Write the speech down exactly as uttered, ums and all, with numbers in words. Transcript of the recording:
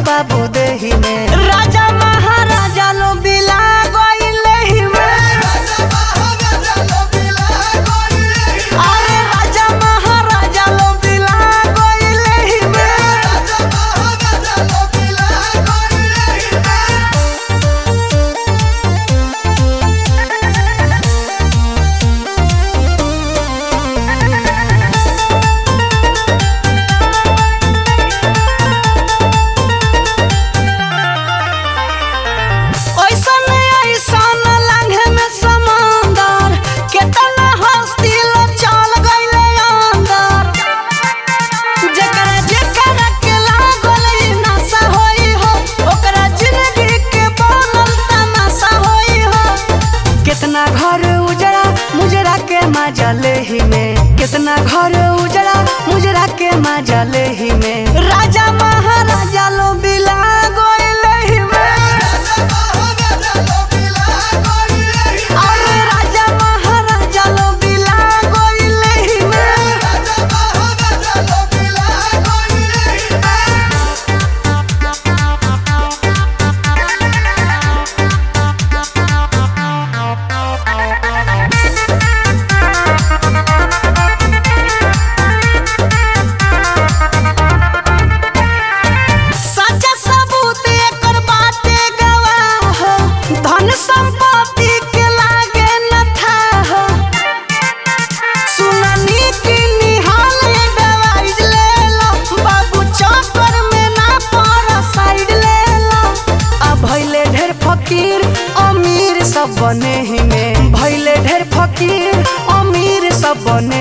बाबू देही में। राजा महाराजा लो बिला गइले ही में। अरे राजा महाराजा लो बिला गइले ही में। कितना घर उजड़ा मुजरा के मजाले ही में। कितना घर उजड़ा मुजरा के मजाले ही में। राजा महाराजा लो बिला गइले ही में। अरे राजा महाराजा लो बिला गइले ही में। संपत्ति के लागे न था हो। सुननी की निहाल दवाई ले लो बाबू चक्कर में ना पर साइड ले लो। अब भइले ढेर फकीर अमीर सब बने ही में। भइले ढेर फकीर अमीर सब बने